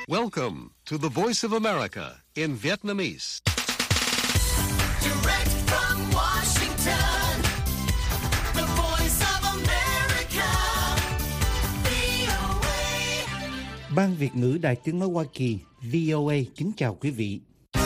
Welcome to the Voice of America in Vietnamese. Direct from Washington, the Voice of America, VOA. Ban Việt ngữ Đài Tiếng nói Hoa Kỳ VOA kính chào quý vị.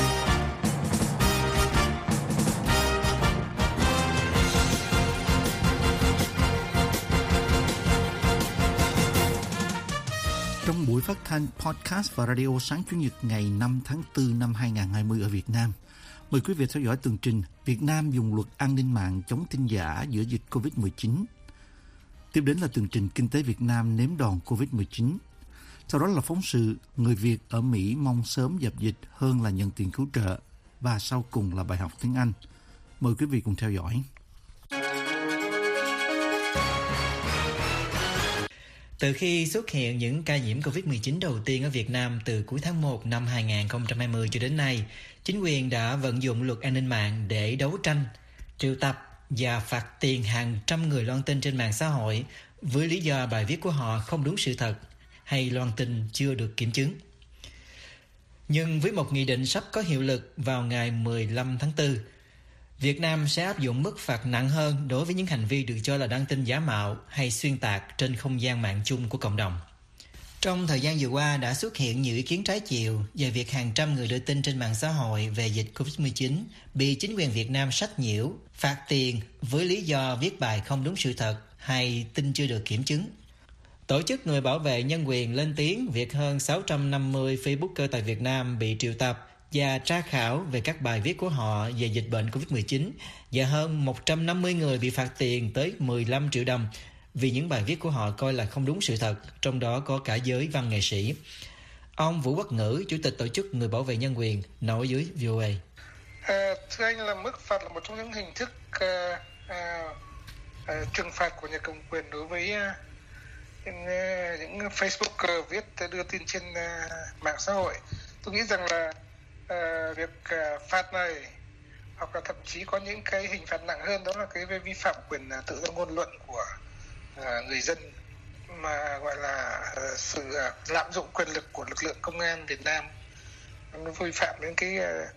Trong buổi phát thanh podcast và radio sáng Chủ nhật ngày 5 tháng 4 năm 2020 ở Việt Nam, mời quý vị theo dõi tường trình Việt Nam dùng luật an ninh mạng chống tin giả giữa dịch COVID-19. Tiếp đến là tường trình Kinh tế Việt Nam nếm đòn COVID-19. Sau đó là phóng sự người Việt ở Mỹ mong sớm dập dịch hơn là nhận tiền cứu trợ. Và sau cùng là bài học tiếng Anh. Mời quý vị cùng theo dõi. Từ khi xuất hiện những ca nhiễm COVID-19 đầu tiên ở Việt Nam từ cuối tháng 1 năm 2020 cho đến nay, chính quyền đã vận dụng luật an ninh mạng để đấu tranh, triệu tập và phạt tiền hàng trăm người loan tin trên mạng xã hội với lý do bài viết của họ không đúng sự thật hay loan tin chưa được kiểm chứng. Nhưng với một nghị định sắp có hiệu lực vào ngày 15 tháng 4, Việt Nam sẽ áp dụng mức phạt nặng hơn đối với những hành vi được cho là đăng tin giả mạo hay xuyên tạc trên không gian mạng chung của cộng đồng. Trong thời gian vừa qua đã xuất hiện nhiều ý kiến trái chiều về việc hàng trăm người đưa tin trên mạng xã hội về dịch COVID-19 bị chính quyền Việt Nam sách nhiễu, phạt tiền với lý do viết bài không đúng sự thật hay tin chưa được kiểm chứng. Tổ chức Người Bảo vệ Nhân quyền lên tiếng việc hơn 650 Facebooker tại Việt Nam bị triệu tập và tra khảo về các bài viết của họ về dịch bệnh COVID-19 và hơn 150 người bị phạt tiền tới 15 triệu đồng vì những bài viết của họ coi là không đúng sự thật, trong đó có cả giới văn nghệ sĩ. Ông Vũ Quốc Ngữ, Chủ tịch Tổ chức Người Bảo vệ Nhân quyền, nói với VOA. Thưa anh, là mức phạt là một trong những hình thức trừng phạt của nhà cầm quyền đối với những Facebooker viết đưa tin trên mạng xã hội. Tôi nghĩ rằng là việc phạt này hoặc là thậm chí có những cái hình phạt nặng hơn, đó là cái vi phạm quyền tự do ngôn luận của người dân, mà gọi là sự lạm dụng quyền lực của lực lượng công an Việt Nam. Nó vi phạm đến cái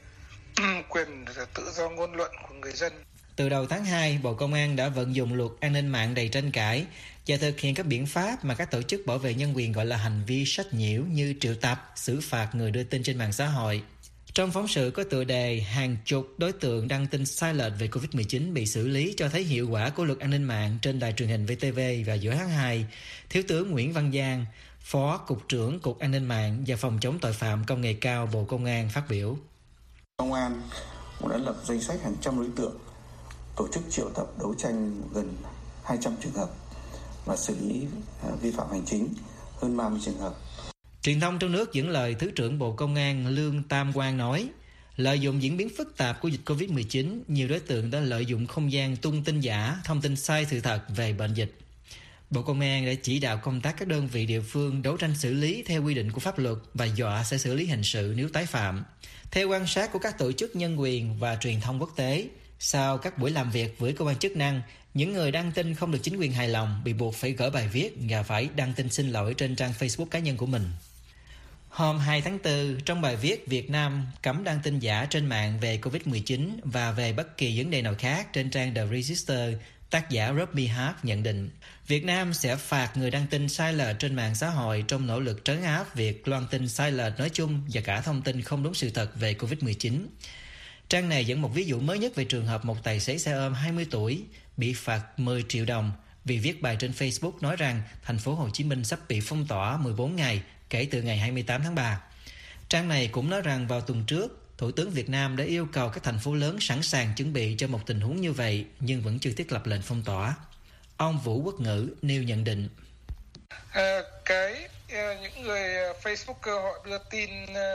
quyền tự do ngôn luận của người dân. Từ đầu tháng 2, Bộ Công an đã vận dụng luật an ninh mạng đầy tranh cãi và thực hiện các biện pháp mà các tổ chức bảo vệ nhân quyền gọi là hành vi sách nhiễu, như triệu tập, xử phạt người đưa tin trên mạng xã hội. Trong phóng sự có tựa đề hàng chục đối tượng đăng tin sai lệch về COVID-19 bị xử lý cho thấy hiệu quả của luật an ninh mạng trên đài truyền hình VTV và giữa tháng 2, Thiếu tướng Nguyễn Văn Giang, Phó Cục trưởng Cục An ninh mạng và Phòng chống tội phạm công nghệ cao Bộ Công an phát biểu. Công an cũng đã lập danh sách hàng trăm đối tượng, tổ chức triệu tập đấu tranh gần 200 trường hợp và xử lý vi phạm hành chính hơn 30 trường hợp. Truyền thông trong nước dẫn lời Thứ trưởng Bộ Công an Lương Tam Quang nói, lợi dụng diễn biến phức tạp của dịch COVID-19, nhiều đối tượng đã lợi dụng không gian tung tin giả, thông tin sai sự thật về bệnh dịch. Bộ Công an đã chỉ đạo công tác các đơn vị địa phương đấu tranh xử lý theo quy định của pháp luật và dọa sẽ xử lý hình sự nếu tái phạm. Theo quan sát của các tổ chức nhân quyền và truyền thông quốc tế, sau các buổi làm việc với cơ quan chức năng, những người đăng tin không được chính quyền hài lòng bị buộc phải gỡ bài viết và phải đăng tin xin lỗi trên trang Facebook cá nhân của mình. Hôm 2 tháng 4, trong bài viết Việt Nam cấm đăng tin giả trên mạng về COVID-19 và về bất kỳ vấn đề nào khác trên trang The Register, tác giả Robbie Hart nhận định, Việt Nam sẽ phạt người đăng tin sai lệch trên mạng xã hội trong nỗ lực trấn áp việc loan tin sai lệch nói chung và cả thông tin không đúng sự thật về COVID-19. Trang này dẫn một ví dụ mới nhất về trường hợp một tài xế xe ôm 20 tuổi bị phạt 10 triệu đồng vì viết bài trên Facebook nói rằng thành phố Hồ Chí Minh sắp bị phong tỏa 14 ngày kể từ ngày 28 tháng 3. Trang này cũng nói rằng vào tuần trước, Thủ tướng Việt Nam đã yêu cầu các thành phố lớn sẵn sàng chuẩn bị cho một tình huống như vậy nhưng vẫn chưa thiết lập lệnh phong tỏa. Ông Vũ Quốc Ngữ nêu nhận định. Những người Facebooker họ đưa tin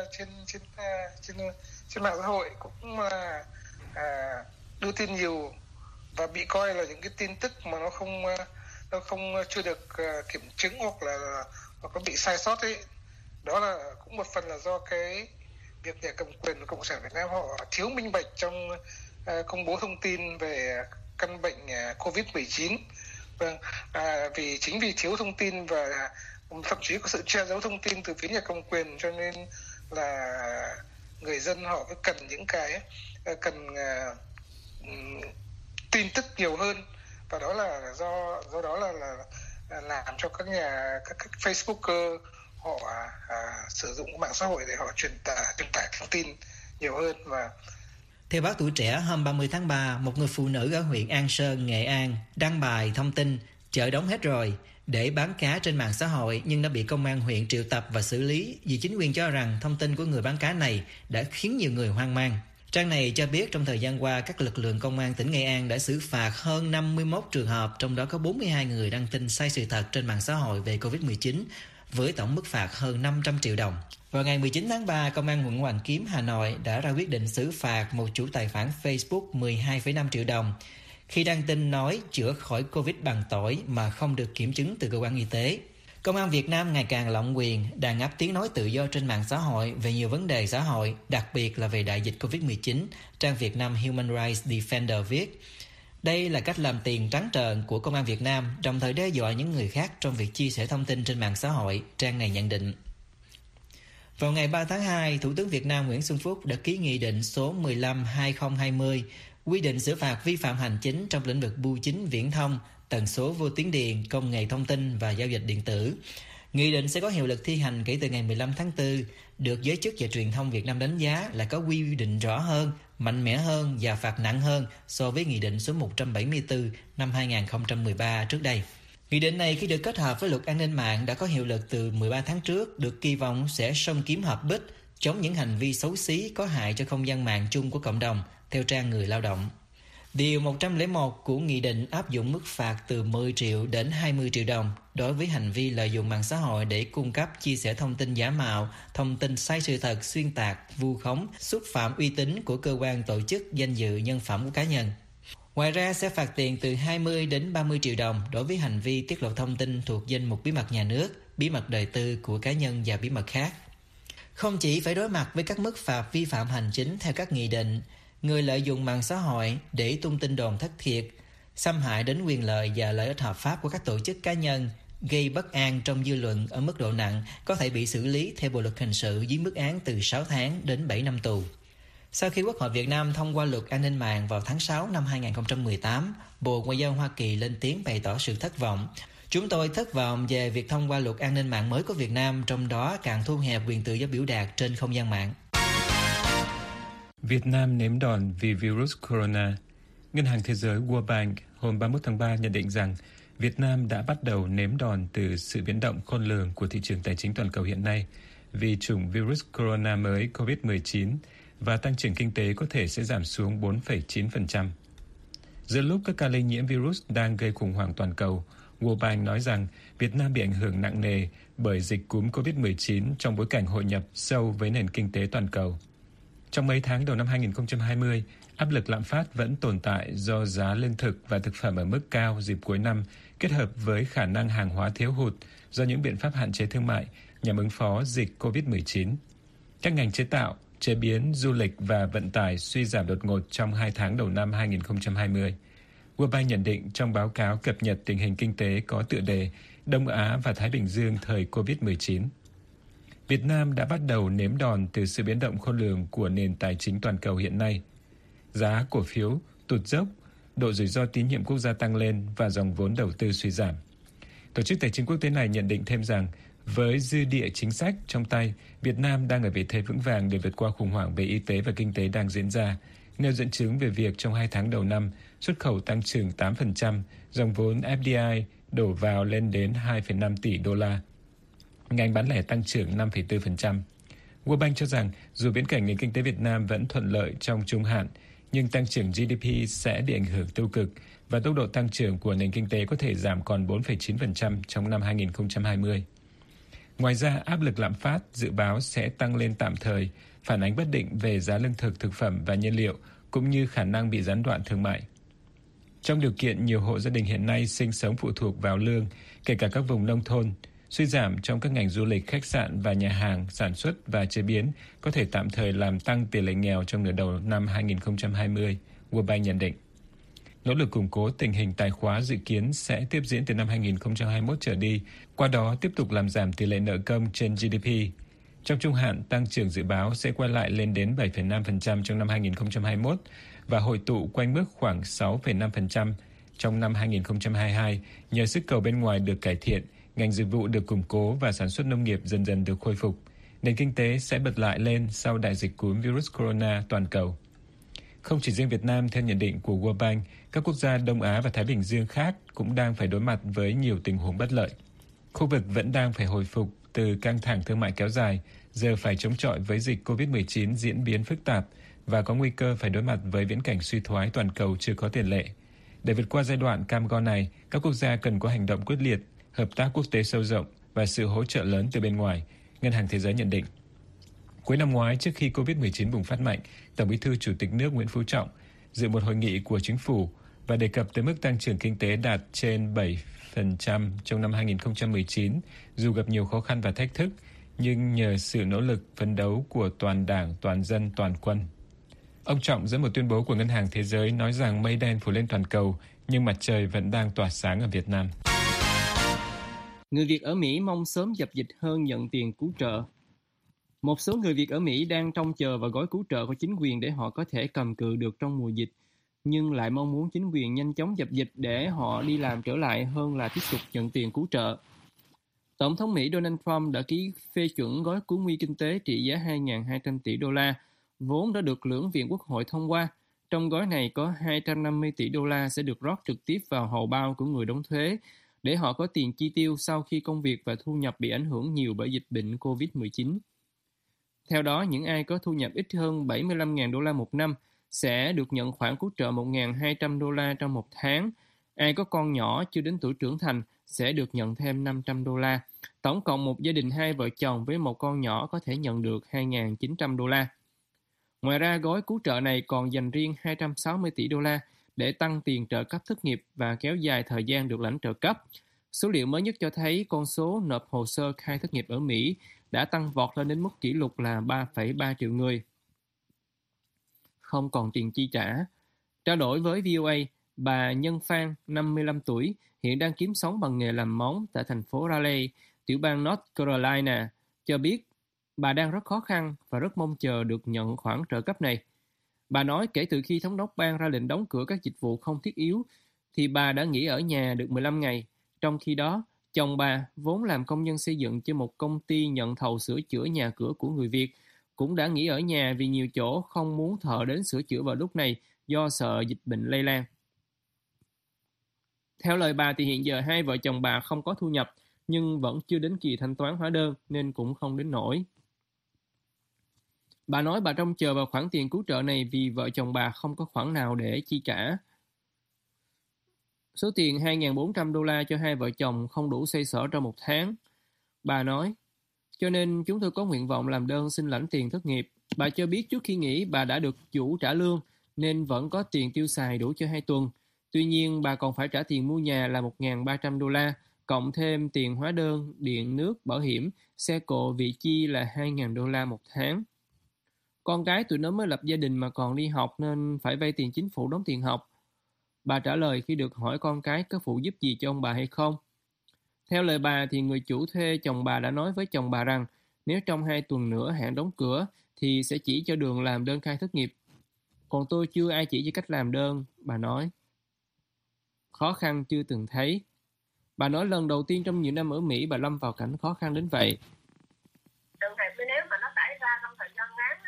trên mạng xã hội cũng là đưa tin nhiều và bị coi là những cái tin tức mà nó không chưa được kiểm chứng hoặc có bị sai sót ấy. Đó là cũng một phần là do cái việc nhà cầm quyền của Cộng sản Việt Nam họ thiếu minh bạch trong công bố thông tin về căn bệnh COVID-19. Vâng, vì thiếu thông tin và thậm chí có sự che giấu thông tin từ phía nhà cầm quyền, cho nên là người dân họ cứ cần những cái tin tức nhiều hơn, và đó là do đó là làm cho các Facebooker họ sử dụng mạng xã hội để họ truyền tải thông tin nhiều hơn. Và theo báo Tuổi Trẻ, hôm 30 tháng 3, một người phụ nữ ở huyện An Sơn, Nghệ An đăng bài thông tin chợ đóng hết rồi để bán cá trên mạng xã hội, nhưng đã bị công an huyện triệu tập và xử lý vì chính quyền cho rằng thông tin của người bán cá này đã khiến nhiều người hoang mang. Trang này cho biết trong thời gian qua, các lực lượng công an tỉnh Nghệ An đã xử phạt hơn 51 trường hợp, trong đó có 42 người đăng tin sai sự thật trên mạng xã hội về Covid-19, với tổng mức phạt hơn 500 triệu đồng. Vào ngày 19 tháng 3, Công an quận Hoàn Kiếm, Hà Nội đã ra quyết định xử phạt một chủ tài khoản Facebook 12,5 triệu đồng khi đăng tin nói chữa khỏi Covid bằng tỏi mà không được kiểm chứng từ cơ quan y tế. Công an Việt Nam ngày càng lộng quyền, đàn áp tiếng nói tự do trên mạng xã hội về nhiều vấn đề xã hội, đặc biệt là về đại dịch Covid-19, trang Việt Nam Human Rights Defender viết. Đây là cách làm tiền trắng trợn của Công an Việt Nam, đồng thời đe dọa những người khác trong việc chia sẻ thông tin trên mạng xã hội, trang này nhận định. Vào ngày 3 tháng 2, Thủ tướng Việt Nam Nguyễn Xuân Phúc đã ký nghị định số 15/2020 quy định xử phạt vi phạm hành chính trong lĩnh vực bưu chính viễn thông, tần số vô tuyến điện, công nghệ thông tin và giao dịch điện tử. Nghị định sẽ có hiệu lực thi hành kể từ ngày 15 tháng 4, được giới chức và truyền thông Việt Nam đánh giá là có quy định rõ hơn, mạnh mẽ hơn và phạt nặng hơn so với Nghị định số 174 năm 2013 trước đây. Nghị định này khi được kết hợp với luật an ninh mạng đã có hiệu lực từ 13 tháng trước, được kỳ vọng sẽ xông kiếm hợp bích, chống những hành vi xấu xí có hại cho không gian mạng chung của cộng đồng, theo trang Người Lao động. Điều 101 của Nghị định áp dụng mức phạt từ 10 triệu đến 20 triệu đồng đối với hành vi lợi dụng mạng xã hội để cung cấp, chia sẻ thông tin giả mạo, thông tin sai sự thật, xuyên tạc, vu khống, xúc phạm uy tín của cơ quan, tổ chức, danh dự, nhân phẩm của cá nhân. Ngoài ra sẽ phạt tiền từ 20 đến 30 triệu đồng đối với hành vi tiết lộ thông tin thuộc danh mục bí mật nhà nước, bí mật đời tư của cá nhân và bí mật khác. Không chỉ phải đối mặt với các mức phạt vi phạm hành chính theo các nghị định, người lợi dụng mạng xã hội để tung tin đồn thất thiệt, xâm hại đến quyền lợi và lợi ích hợp pháp của các tổ chức cá nhân, gây bất an trong dư luận ở mức độ nặng có thể bị xử lý theo Bộ luật hình sự với mức án từ 6 tháng đến 7 năm tù. Sau khi Quốc hội Việt Nam thông qua luật an ninh mạng vào tháng 6 năm 2018, Bộ Ngoại giao Hoa Kỳ lên tiếng bày tỏ sự thất vọng. Chúng tôi thất vọng về việc thông qua luật an ninh mạng mới của Việt Nam, trong đó càng thu hẹp quyền tự do biểu đạt trên không gian mạng. Việt Nam nếm đòn vì virus corona. Ngân hàng Thế giới World Bank hôm 31 tháng 3 nhận định rằng Việt Nam đã bắt đầu nếm đòn từ sự biến động khôn lường của thị trường tài chính toàn cầu hiện nay vì chủng virus corona mới COVID-19 và tăng trưởng kinh tế có thể sẽ giảm xuống 4,9%. Giữa lúc các ca lây nhiễm virus đang gây khủng hoảng toàn cầu, World Bank nói rằng Việt Nam bị ảnh hưởng nặng nề bởi dịch cúm COVID-19 trong bối cảnh hội nhập sâu với nền kinh tế toàn cầu. Trong mấy tháng đầu năm 2020, áp lực lạm phát vẫn tồn tại do giá lương thực và thực phẩm ở mức cao dịp cuối năm, kết hợp với khả năng hàng hóa thiếu hụt do những biện pháp hạn chế thương mại nhằm ứng phó dịch COVID-19. Các ngành chế tạo, chế biến, du lịch và vận tải suy giảm đột ngột trong 2 tháng đầu năm 2020. World Bank nhận định trong báo cáo cập nhật tình hình kinh tế có tựa đề Đông Á và Thái Bình Dương thời COVID-19. Việt Nam đã bắt đầu nếm đòn từ sự biến động khôn lường của nền tài chính toàn cầu hiện nay. Giá cổ phiếu tụt dốc, độ rủi ro tín nhiệm quốc gia tăng lên và dòng vốn đầu tư suy giảm. Tổ chức Tài chính Quốc tế này nhận định thêm rằng với dư địa chính sách trong tay, Việt Nam đang ở vị thế vững vàng để vượt qua khủng hoảng về y tế và kinh tế đang diễn ra, nêu dẫn chứng về việc trong 2 tháng đầu năm, xuất khẩu tăng trưởng 8%, dòng vốn FDI đổ vào lên đến 2,5 tỷ đô la. Ngành bán lẻ tăng trưởng 5,4%. World Bank cho rằng dù viễn cảnh nền kinh tế Việt Nam vẫn thuận lợi trong trung hạn, nhưng tăng trưởng GDP sẽ bị ảnh hưởng tiêu cực và tốc độ tăng trưởng của nền kinh tế có thể giảm còn 4,9% trong năm 2020. Ngoài ra, áp lực lạm phát dự báo sẽ tăng lên tạm thời, phản ánh bất định về giá lương thực, thực phẩm và nhiên liệu, cũng như khả năng bị gián đoạn thương mại. Trong điều kiện nhiều hộ gia đình hiện nay sinh sống phụ thuộc vào lương, kể cả các vùng nông thôn, suy giảm trong các ngành du lịch, khách sạn và nhà hàng, sản xuất và chế biến có thể tạm thời làm tăng tỷ lệ nghèo trong nửa đầu năm 2020, World Bank nhận định. Nỗ lực củng cố tình hình tài khóa dự kiến sẽ tiếp diễn từ năm 2021 trở đi, qua đó tiếp tục làm giảm tỷ lệ nợ công trên GDP. Trong trung hạn, tăng trưởng dự báo sẽ quay lại lên đến 7,5% trong năm 2021 và hội tụ quanh mức khoảng 6,5% trong năm 2022 nhờ sức cầu bên ngoài được cải thiện, ngành dịch vụ được củng cố và sản xuất nông nghiệp dần dần được khôi phục. Nền kinh tế sẽ bật lại lên sau đại dịch cúm virus corona toàn cầu. Không chỉ riêng Việt Nam, theo nhận định của World Bank, các quốc gia Đông Á và Thái Bình Dương khác cũng đang phải đối mặt với nhiều tình huống bất lợi. Khu vực vẫn đang phải hồi phục từ căng thẳng thương mại kéo dài, giờ phải chống chọi với dịch COVID-19 diễn biến phức tạp và có nguy cơ phải đối mặt với viễn cảnh suy thoái toàn cầu chưa có tiền lệ. Để vượt qua giai đoạn cam go này, các quốc gia cần có hành động quyết liệt, hợp tác quốc tế sâu rộng và sự hỗ trợ lớn từ bên ngoài, Ngân hàng Thế giới nhận định. Cuối năm ngoái, trước khi COVID-19 bùng phát mạnh, Tổng Bí thư Chủ tịch nước Nguyễn Phú Trọng dự một hội nghị của chính phủ và đề cập tới mức tăng trưởng kinh tế đạt trên 7% trong năm 2019, dù gặp nhiều khó khăn và thách thức, nhưng nhờ sự nỗ lực phấn đấu của toàn đảng, toàn dân, toàn quân. Ông Trọng dẫn một tuyên bố của Ngân hàng Thế giới nói rằng mây đen phủ lên toàn cầu, nhưng mặt trời vẫn đang tỏa sáng ở Việt Nam. Người Việt ở Mỹ mong sớm dập dịch hơn nhận tiền cứu trợ. Một số người Việt ở Mỹ đang trông chờ vào gói cứu trợ của chính quyền để họ có thể cầm cự được trong mùa dịch, nhưng lại mong muốn chính quyền nhanh chóng dập dịch để họ đi làm trở lại hơn là tiếp tục nhận tiền cứu trợ. Tổng thống Mỹ Donald Trump đã ký phê chuẩn gói cứu nguy kinh tế trị giá 2.200 tỷ đô la, vốn đã được Lưỡng viện Quốc hội thông qua. Trong gói này có 250 tỷ đô la sẽ được rót trực tiếp vào hầu bao của người đóng thuế để họ có tiền chi tiêu sau khi công việc và thu nhập bị ảnh hưởng nhiều bởi dịch bệnh COVID-19. Theo đó, những ai có thu nhập ít hơn 75.000 đô la một năm sẽ được nhận khoản cứu trợ 1.200 đô la trong một tháng. Ai có con nhỏ chưa đến tuổi trưởng thành sẽ được nhận thêm 500 đô la. Tổng cộng một gia đình hai vợ chồng với một con nhỏ có thể nhận được 2.900 đô la. Ngoài ra, gói cứu trợ này còn dành riêng 260 tỷ đô la để tăng tiền trợ cấp thất nghiệp và kéo dài thời gian được lãnh trợ cấp. Số liệu mới nhất cho thấy con số nộp hồ sơ khai thất nghiệp ở Mỹ đã tăng vọt lên đến mức kỷ lục là 3,3 triệu người. Không còn tiền chi trả. Trao đổi với VOA, bà Nhân Phan, 55 tuổi, hiện đang kiếm sống bằng nghề làm móng tại thành phố Raleigh, tiểu bang North Carolina, cho biết bà đang rất khó khăn và rất mong chờ được nhận khoản trợ cấp này. Bà nói kể từ khi thống đốc bang ra lệnh đóng cửa các dịch vụ không thiết yếu, thì bà đã nghỉ ở nhà được 15 ngày. Trong khi đó, chồng bà, vốn làm công nhân xây dựng cho một công ty nhận thầu sửa chữa nhà cửa của người Việt, cũng đã nghỉ ở nhà vì nhiều chỗ không muốn thợ đến sửa chữa vào lúc này do sợ dịch bệnh lây lan. Theo lời bà thì hiện giờ hai vợ chồng bà không có thu nhập, nhưng vẫn chưa đến kỳ thanh toán hóa đơn nên cũng không đến nỗi. Bà nói bà trông chờ vào khoản tiền cứu trợ này vì vợ chồng bà không có khoản nào để chi trả. Số tiền 2.400 đô la cho hai vợ chồng không đủ xoay sở trong một tháng. Bà nói, cho nên chúng tôi có nguyện vọng làm đơn xin lãnh tiền thất nghiệp. Bà cho biết trước khi nghỉ bà đã được chủ trả lương nên vẫn có tiền tiêu xài đủ cho 2 tuần. Tuy nhiên bà còn phải trả tiền mua nhà là 1.300 đô la, cộng thêm tiền hóa đơn, điện, nước, bảo hiểm, xe cộ, vị chi là 2.000 đô la một tháng. Con cái tụi nó mới lập gia đình mà còn đi học nên phải vay tiền chính phủ đóng tiền học. Bà trả lời khi được hỏi con cái có phụ giúp gì cho ông bà hay không. Theo lời bà thì người chủ thuê chồng bà đã nói với chồng bà rằng nếu trong 2 tuần nữa hạn đóng cửa thì sẽ chỉ cho đường làm đơn khai thất nghiệp. Còn tôi chưa ai chỉ cho cách làm đơn, bà nói. Khó khăn chưa từng thấy. Bà nói lần đầu tiên trong nhiều năm ở Mỹ bà lâm vào cảnh khó khăn đến vậy. Trường hợp nếu mà nó xảy ra trong thời gian ngắn,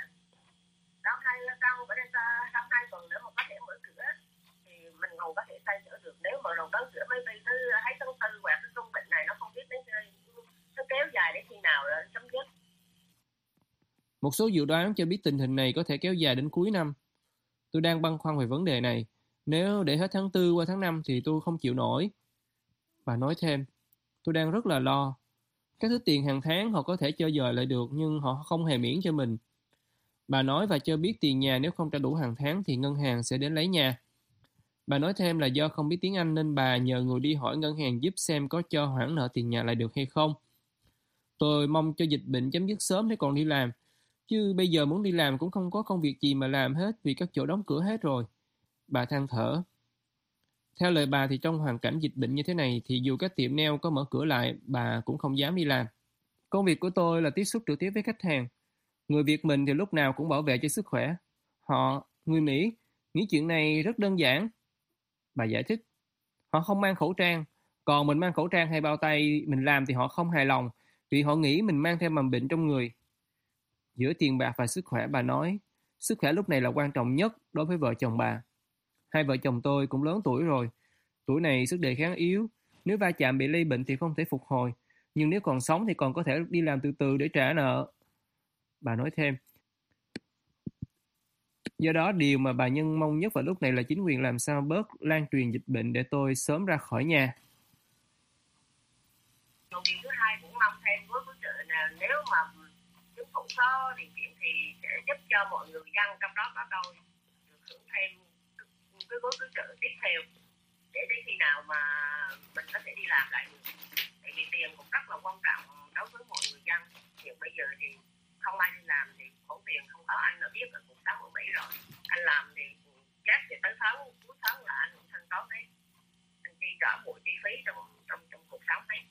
trong 2 tuần nữa mà có thể mở cửa thì mình còn có thể xoay sở được. Nếu mà đầu đóng cửa mấy thứ hay tháng 4 hoặc cái công bệnh này nó không biết đến nó kéo dài đến khi nào rồi chấm dứt. Một số dự đoán cho biết tình hình này có thể kéo dài đến cuối năm. Tôi đang băn khoăn về vấn đề này. Nếu để hết tháng 4 qua tháng 5 thì tôi không chịu nổi. Bà nói thêm, tôi đang rất là lo. Các thứ tiền hàng tháng họ có thể cho dời lại được nhưng họ không hề miễn cho mình. Bà nói và cho biết tiền nhà nếu không trả đủ hàng tháng thì ngân hàng sẽ đến lấy nhà. Bà nói thêm là do không biết tiếng Anh nên bà nhờ người đi hỏi ngân hàng giúp xem có cho hoãn nợ tiền nhà lại được hay không. Tôi mong cho dịch bệnh chấm dứt sớm để còn đi làm. Chứ bây giờ muốn đi làm cũng không có công việc gì mà làm hết vì các chỗ đóng cửa hết rồi. Bà than thở. Theo lời bà thì trong hoàn cảnh dịch bệnh như thế này thì dù các tiệm nail có mở cửa lại, bà cũng không dám đi làm. Công việc của tôi là tiếp xúc trực tiếp với khách hàng. Người Việt mình thì lúc nào cũng bảo vệ cho sức khỏe. Họ, người Mỹ, nghĩ chuyện này rất đơn giản. Bà giải thích. Họ không mang khẩu trang. Còn mình mang khẩu trang hay bao tay mình làm thì họ không hài lòng vì họ nghĩ mình mang theo mầm bệnh trong người. Giữa tiền bạc và sức khỏe, bà nói, sức khỏe lúc này là quan trọng nhất đối với vợ chồng bà. Hai vợ chồng tôi cũng lớn tuổi rồi. Tuổi này sức đề kháng yếu. Nếu va chạm bị lây bệnh thì không thể phục hồi. Nhưng nếu còn sống thì còn có thể đi làm từ từ để trả nợ. Bà nói thêm. Do đó điều mà bà Nhân mong nhất vào lúc này là chính quyền làm sao bớt lan truyền dịch bệnh để tôi sớm ra khỏi nhà. Điều thứ hai cũng mong thêm với cứu trợ là nếu mà chính phủ có điều kiện thì sẽ giúp cho mọi người dân, trong đó có tôi, được hưởng thêm cái gói cứu trợ tiếp theo để đến khi nào mà mình có thể đi làm lại được. Tại vì tiền cũng rất là quan trọng đối với mọi người dân. Hiện bây giờ thì không ai đi làm thì khoản tiền không có, anh đã biết là cuộc sống ở Mỹ rồi. Anh làm thì chắc thì tới tháng cuối tháng là anh cũng thanh toán đấy. Anh chi trả mọi chi phí trong cuộc sống đấy.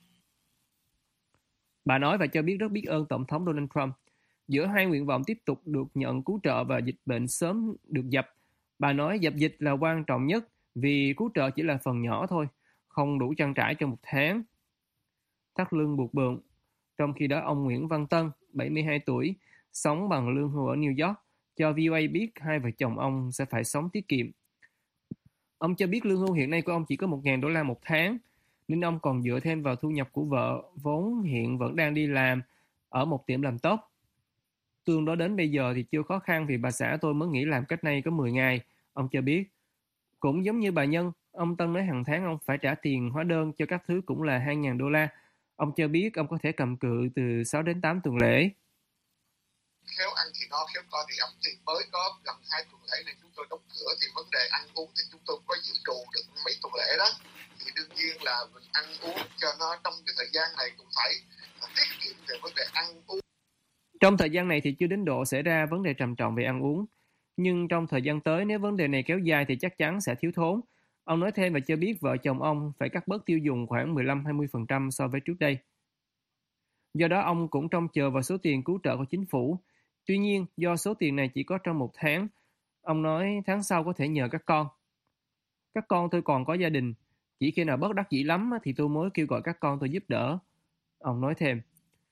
Bà nói và cho biết rất biết ơn Tổng thống Donald Trump. Giữa hai nguyện vọng tiếp tục được nhận cứu trợ và dịch bệnh sớm được dập, bà nói dập dịch là quan trọng nhất vì cứu trợ chỉ là phần nhỏ thôi, không đủ trang trải cho một tháng. Thắt lưng buộc bụng. Trong khi đó ông Nguyễn Văn Tân, 72 tuổi, sống bằng lương hưu ở New York, cho VOA biết hai vợ chồng ông sẽ phải sống tiết kiệm. Ông cho biết lương hưu hiện nay của ông chỉ có $1,000 một tháng, nên ông còn dựa thêm vào thu nhập của vợ, vốn hiện vẫn đang đi làm ở một tiệm làm tóc. Tương đối đến bây giờ thì chưa khó khăn vì bà xã tôi mới nghỉ làm cách đây có 10 ngày, ông cho biết. Cũng giống như bà Nhân, ông Tân nói hàng tháng ông phải trả tiền hóa đơn cho các thứ cũng là $2,000. Ông cho biết ông có thể cầm cự từ 6 đến 8 tuần lễ. Khéo ăn thì no, khéo coi thì ẩm, thì mới có gần 2 tuần lễ này chúng tôi đóng cửa thì vấn đề ăn uống thì chúng tôi có dự trù được mấy tuần lễ đó. Thì đương nhiên là mình ăn uống cho nó trong cái thời gian này cũng phải tiết kiệm về vấn đề ăn uống. Trong thời gian này thì chưa đến độ xảy ra vấn đề trầm trọng về ăn uống. Nhưng trong thời gian tới nếu vấn đề này kéo dài thì chắc chắn sẽ thiếu thốn. Ông nói thêm và cho biết vợ chồng ông phải cắt bớt tiêu dùng khoảng 15-20% so với trước đây. Do đó ông cũng trông chờ vào số tiền cứu trợ của chính phủ. Tuy nhiên do số tiền này chỉ có trong một tháng, ông nói tháng sau có thể nhờ các con. Các con tôi còn có gia đình. Chỉ khi nào bất đắc dĩ lắm thì tôi mới kêu gọi các con tôi giúp đỡ. Ông nói thêm.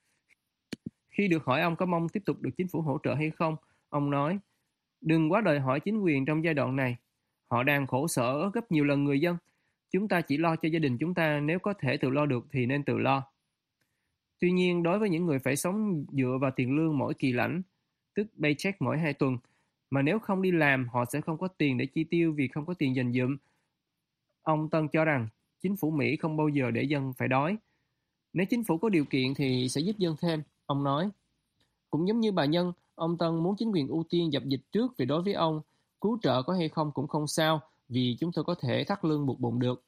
Khi được hỏi ông có mong tiếp tục được chính phủ hỗ trợ hay không, ông nói, đừng quá đòi hỏi chính quyền trong giai đoạn này. Họ đang khổ sở gấp nhiều lần người dân. Chúng ta chỉ lo cho gia đình chúng ta, nếu có thể tự lo được thì nên tự lo. Tuy nhiên, đối với những người phải sống dựa vào tiền lương mỗi kỳ lãnh, tức paycheck mỗi 2 tuần, mà nếu không đi làm, họ sẽ không có tiền để chi tiêu vì không có tiền dành dụm. Ông Tân cho rằng, chính phủ Mỹ không bao giờ để dân phải đói. Nếu chính phủ có điều kiện thì sẽ giúp dân thêm, ông nói. Cũng giống như bà Nhân, ông Tân muốn chính quyền ưu tiên dập dịch trước vì đối với ông, cứu trợ có hay không cũng không sao vì chúng tôi có thể thắt lưng buộc bụng được.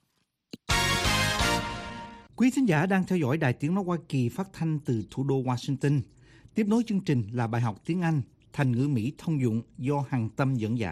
Quý thính giả đang theo dõi Đài Tiếng nói Hoa Kỳ phát thanh từ thủ đô Washington. Tiếp nối chương trình là bài học tiếng Anh, thành ngữ Mỹ thông dụng do Hằng Tâm dẫn dắt.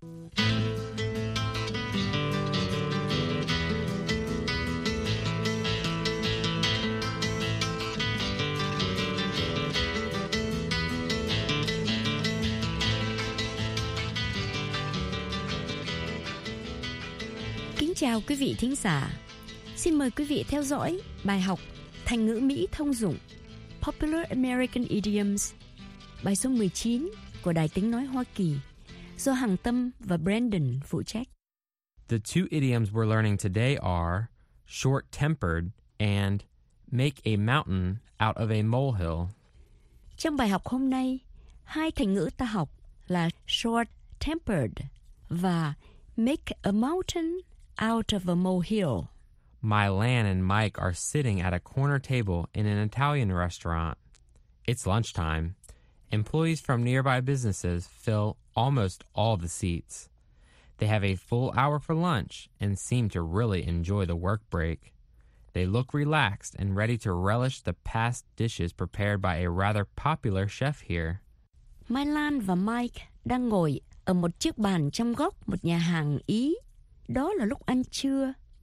Kính chào quý vị thính giả. Xin mời quý vị theo dõi bài học thành ngữ Mỹ thông dụng Popular American Idioms, bài số 19 của Đài Tiếng nói Hoa Kỳ do Hằng Tâm và Brandon phụ trách. The two idioms we're learning today are short-tempered and make a mountain out of a molehill. Trong bài học hôm nay, hai thành ngữ ta học là short-tempered và make a mountain out of a molehill. Mylan and Mike are sitting at a corner table in an Italian restaurant. It's lunchtime. Employees from nearby businesses fill almost all the seats. They have a full hour for lunch and seem to really enjoy the work break. They look relaxed and ready to relish the past dishes prepared by a rather popular chef here. Mai Lan và Mike đang ngồi ở một chiếc bàn trong góc một nhà hàng Ý. Đó là lúc ăn trưa.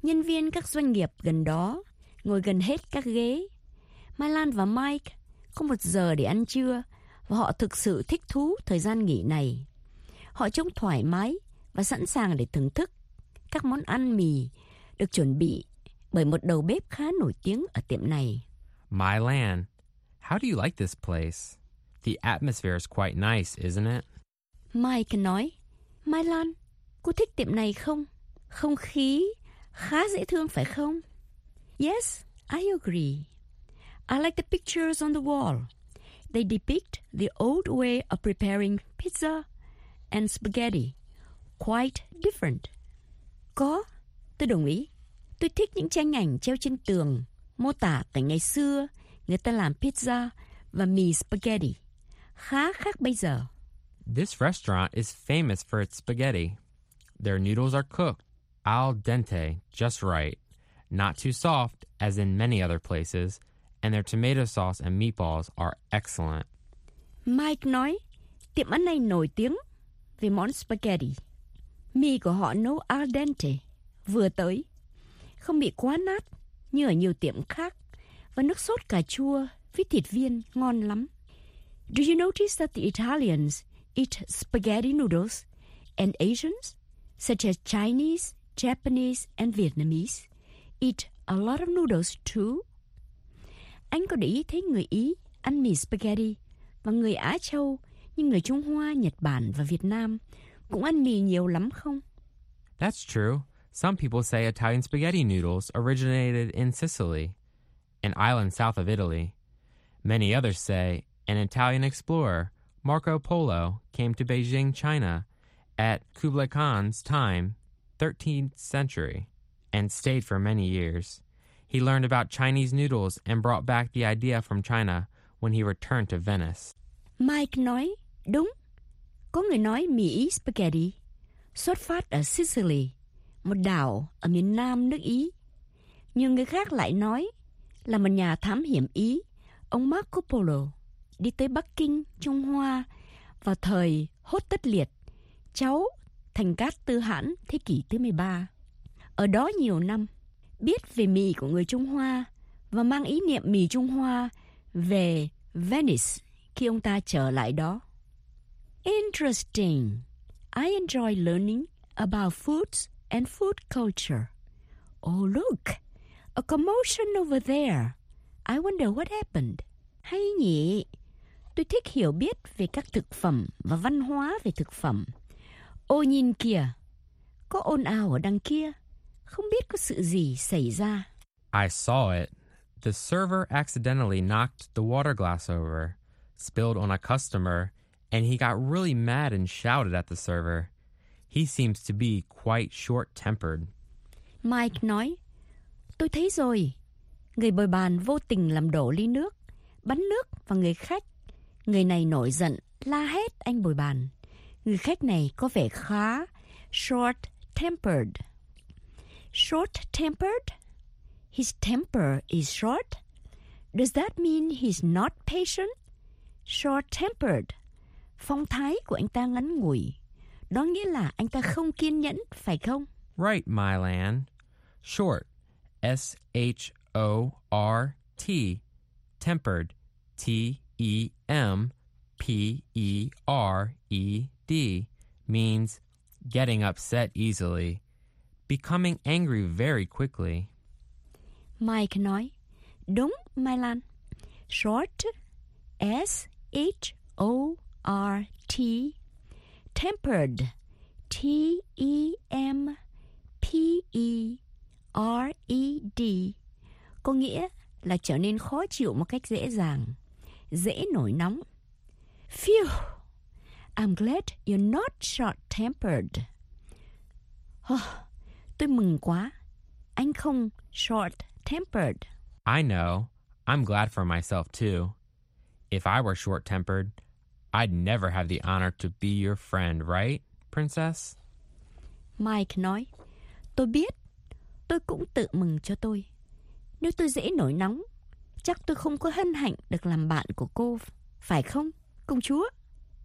Nhân viên các doanh nghiệp gần đó ngồi gần hết các ghế. Mai Lan và Mike có 1 giờ để ăn trưa và họ thực sự thích thú thời gian nghỉ này. Họ trông thoải mái và sẵn sàng để thưởng thức các món ăn mì được chuẩn bị bởi một đầu bếp khá nổi tiếng ở tiệm này. My Lan, how do you like this place? The atmosphere is quite nice, isn't it? Mike nói, Mai Lan, cô thích tiệm này không? Không khí khá dễ thương phải không? Yes, I agree. I like the pictures on the wall. They depict the old way of preparing pizza and spaghetti. Quite different. Có, tôi đồng ý. Tôi thích những tranh ảnh treo trên tường, mô tả cảnh ngày xưa người ta làm pizza và mì spaghetti. Khá khác bây giờ. This restaurant is famous for its spaghetti. Their noodles are cooked al dente, just right, not too soft as in many other places, and their tomato sauce and meatballs are excellent. Mike nói, tiệm ăn này nổi tiếng về món spaghetti. Mì của họ nấu al dente, vừa tới, không bị quá nát như ở nhiều tiệm khác, và nước sốt cà chua với thịt viên ngon lắm. Do you notice that the Italians eat spaghetti noodles and Asians, such as Chinese, Japanese and Vietnamese, eat a lot of noodles too? Anh có để ý thấy người Ý ăn mì spaghetti và người Á Châu như người Trung Hoa, Nhật Bản và Việt Nam cũng ăn mì nhiều lắm không? That's true. Some people say Italian spaghetti noodles originated in Sicily, an island south of Italy. Many others say an Italian explorer, Marco Polo, came to Beijing, China, at Kublai Khan's time, 13th century, and stayed for many years. He learned about Chinese noodles and brought back the idea from China when he returned to Venice. Mike nói, đúng. Có người nói mì Ý spaghetti xuất phát ở Sicily, một đảo ở miền nam nước Ý. Nhiều người khác lại nói là một nhà thám hiểm Ý, ông Marco Polo, đi tới Bắc Kinh, Trung Hoa vào thời Hốt Tất Liệt, cháu Thành Cát Tư Hãn thế kỷ thứ 13. Ở đó nhiều năm, biết về mì của người Trung Hoa và mang ý niệm mì Trung Hoa về Venice khi ông ta trở lại đó. Interesting. I enjoy learning about foods and food culture. Oh, look, a commotion over there. I wonder what happened. Hay nhỉ? Tôi thích hiểu biết về các thực phẩm và văn hóa về thực phẩm. Ô nhìn kìa, có ồn ào ở đằng kia. Không biết có sự gì xảy ra. I saw it. The server accidentally knocked the water glass over, spilled on a customer, and he got really mad and shouted at the server. He seems to be quite short-tempered. Mike nói, tôi thấy rồi. Người bồi bàn vô tình làm đổ ly nước, bắn nước vào người khách. Người này nổi giận, la hét anh bồi bàn. Người khách này có vẻ khá short-tempered. Short-tempered? His temper is short? Does that mean he's not patient? Short-tempered. Phong thái của anh ta ngắn ngủi. Đó nghĩa là anh ta không kiên nhẫn, phải không? Right, My Lan. Short. S-H-O-R-T. Tempered. T-E-M-P-E-R-E-D. Means getting upset easily. Becoming angry very quickly. Mike nói, đúng, Mai Lan. Short, S-H-O-R-T. Tempered, T-E-M-P-E-R-E-D. Có nghĩa là trở nên khó chịu một cách dễ dàng, dễ nổi nóng. Phew, I'm glad you're not short-tempered. Tôi mừng quá. Anh không short-tempered. I know. I'm glad for myself, too. If I were short-tempered, I'd never have the honor to be your friend, right, Princess? Mike nói, tôi biết. Tôi cũng tự mừng cho tôi. Nếu tôi dễ nổi nóng, chắc tôi không có hân hạnh được làm bạn của cô, phải không, công chúa?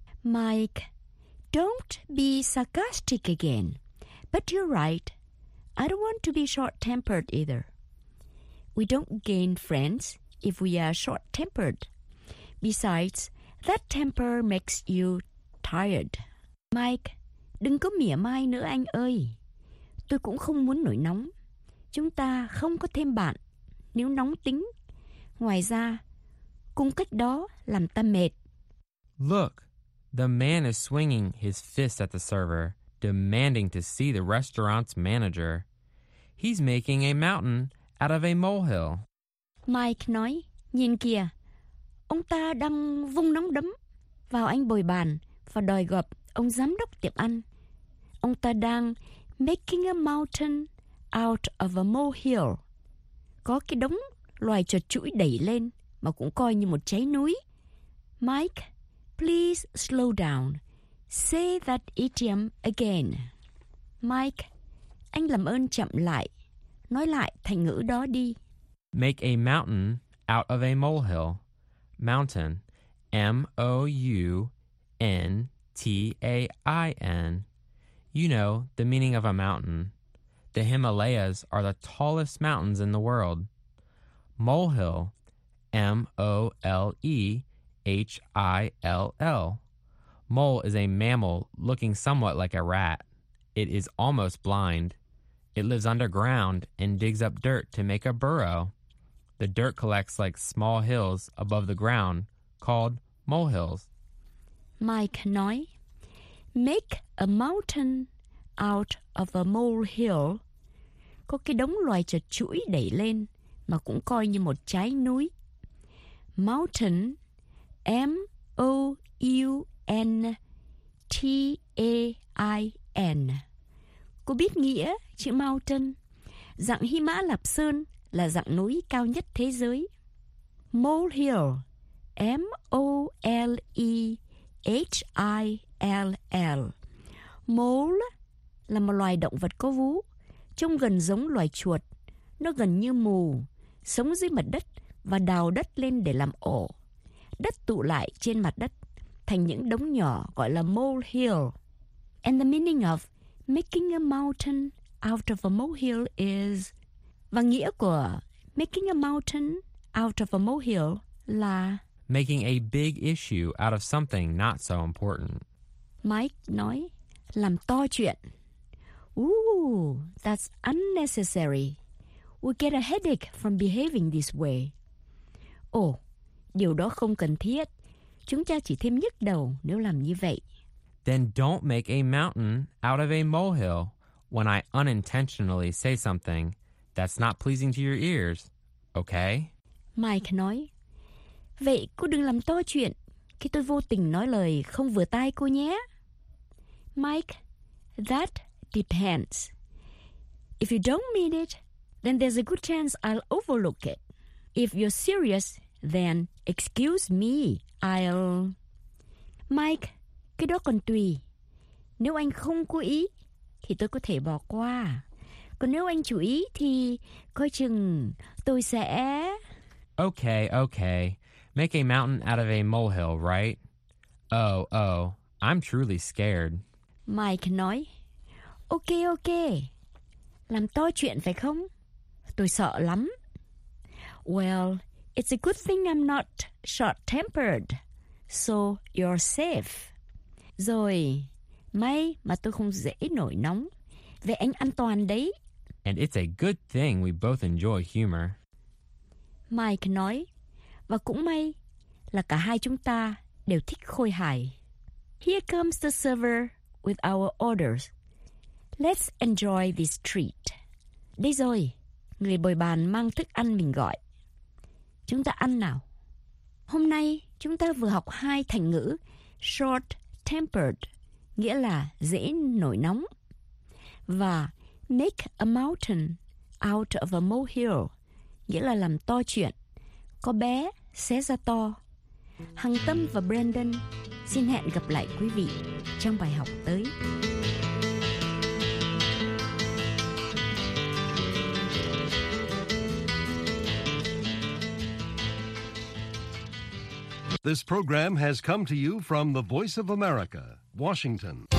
Mike, don't be sarcastic again. But you're right. I don't want to be short-tempered either. We don't gain friends if we are short-tempered. Besides, that temper makes you tired. Mike, đừng có mỉa mai nữa anh ơi. Tôi cũng không muốn nổi nóng. Chúng ta không có thêm bạn nếu nóng tính. Ngoài ra, cung cách đó làm ta mệt. Look, the man is swinging his fist at the server, demanding to see the restaurant's manager. He's making a mountain out of a molehill. Mike nói, nhìn kìa, ông ta đang vung nắm đấm vào anh bồi bàn và đòi gặp ông giám đốc tiệm ăn. Ông ta đang making a mountain out of a molehill. Có cái đống loài chuột chũi đẩy lên mà cũng coi như một trái núi. Mike, please slow down. Say that idiom again. Mike, anh làm ơn chậm lại. Nói lại thành ngữ đó đi. Make a mountain out of a molehill. Mountain, M-O-U-N-T-A-I-N. You know the meaning of a mountain. The Himalayas are the tallest mountains in the world. Molehill, M-O-L-E-H-I-L-L. Mole is a mammal looking somewhat like a rat. It is almost blind. It lives underground and digs up dirt to make a burrow. The dirt collects like small hills above the ground called molehills. Mike nói, make a mountain out of a molehill. Có cái đống loài chuột chũi đẩy lên mà cũng coi như một trái núi. Mountain, M-O-U-N-T-A-I-N. Cô biết nghĩa chữ mountain? Dặng Hy Mã Lạp Sơn là dặng núi cao nhất thế giới. Molehill, M-O-L-E-H-I-L-L. Mole là một loài động vật có vú, trông gần giống loài chuột. Nó gần như mù, sống dưới mặt đất và đào đất lên để làm ổ. Đất tụ lại trên mặt đất thành những đống nhỏ gọi là molehill. And the meaning of making a mountain out of a molehill is... Và nghĩa của making a mountain out of a molehill là... Making a big issue out of something not so important. Mike nói, làm to chuyện. Ooh, that's unnecessary. We get a headache from behaving this way. Ồ, điều đó không cần thiết. Chúng ta chỉ thêm nhức đầu nếu làm như vậy. Then don't make a mountain out of a molehill when I unintentionally say something that's not pleasing to your ears, okay? Mike nói, vậy cô đừng làm to chuyện khi tôi vô tình nói lời không vừa tai cô nhé. Mike, that depends. If you don't mean it, then there's a good chance I'll overlook it. If you're serious, then excuse me, I'll... Mike, cái đó còn tùy. Nếu anh không cố ý, thì tôi có thể bỏ qua. Còn nếu anh chủ ý thì coi chừng tôi sẽ... Okay. Make a mountain out of a molehill, right? Oh, I'm truly scared. Mike nói, ok. Làm to chuyện phải không? Tôi sợ lắm. Well, it's a good thing I'm not short-tempered, so you're safe. Rồi, may mà tôi không dễ nổi nóng. Vậy anh an toàn đấy. And it's a good thing we both enjoy humor. Mike nói, và cũng may là cả hai chúng ta đều thích khôi hài. Here comes the server with our orders. Let's enjoy this treat. Đây rồi, người bồi bàn mang thức ăn mình gọi. Chúng ta ăn nào. Hôm nay chúng ta vừa học 2 thành ngữ short-tempered, nghĩa là dễ nổi nóng, và make a mountain out of a molehill, nghĩa là làm to chuyện, có bé xé ra to. Hằng Tâm và Brandon xin hẹn gặp lại quý vị trong bài học tới. This program has come to you from the Voice of America, Washington.